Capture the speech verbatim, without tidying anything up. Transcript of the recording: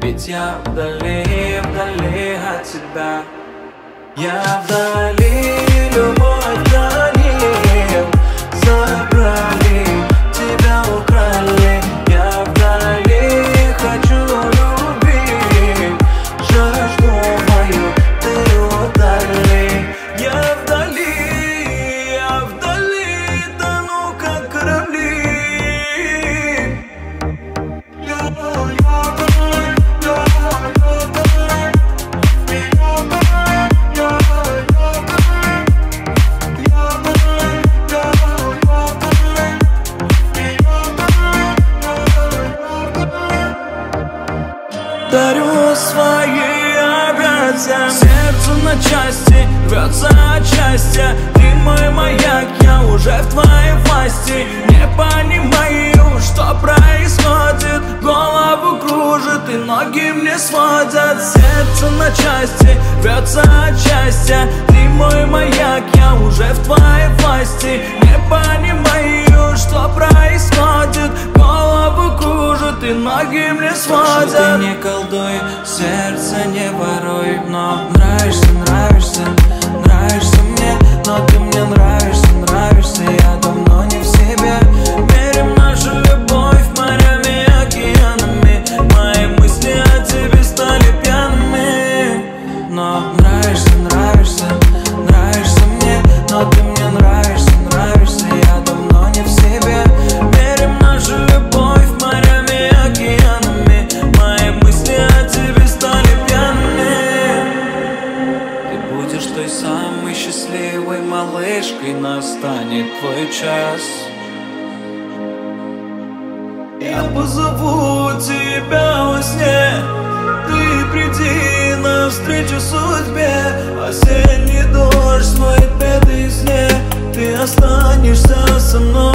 Ведь я вдали, вдали от тебя. Я вдали, любовь вдали. Забрали, тебя украли. Я вдали, хочу любить. Жажду мою ты удали. Я вдали, я вдали, тону как корабли. Дарю свои объятия. Сердце на части рвется от счастья. Ты мой маяк, я уже в твоей власти. Не понимаю, что происходит. Голову кружит и ноги мне сводят. Сердце на части рвется от счастья. Ты мой маяк, я уже в твоей власти. Не понимаю, что происходит. Голову кружит и ноги мне сводят. Ты не колдуй, сердце не воруй. Но нравишься, нравишься, нравишься мне. Но ты мне нравишься, нравишься. Я давно не в себе. Мерим нашу любовь морями и океанами. Мои мысли о тебе стали пьяными. Но нравишься, нравишься, нравишься мне. Но ты мне нравишься, нравишься. Я давно не в себе. Мерим нашу любовь морями и океанами. Мои мысли о тебе стали пьяными. Ты будешь той самой счастливой малышкой. Настанет твой час. Я позову тебя во сне. Ты приди навстречу судьбе. Осенний дождь смоет беды сне. Ты останешься со мной.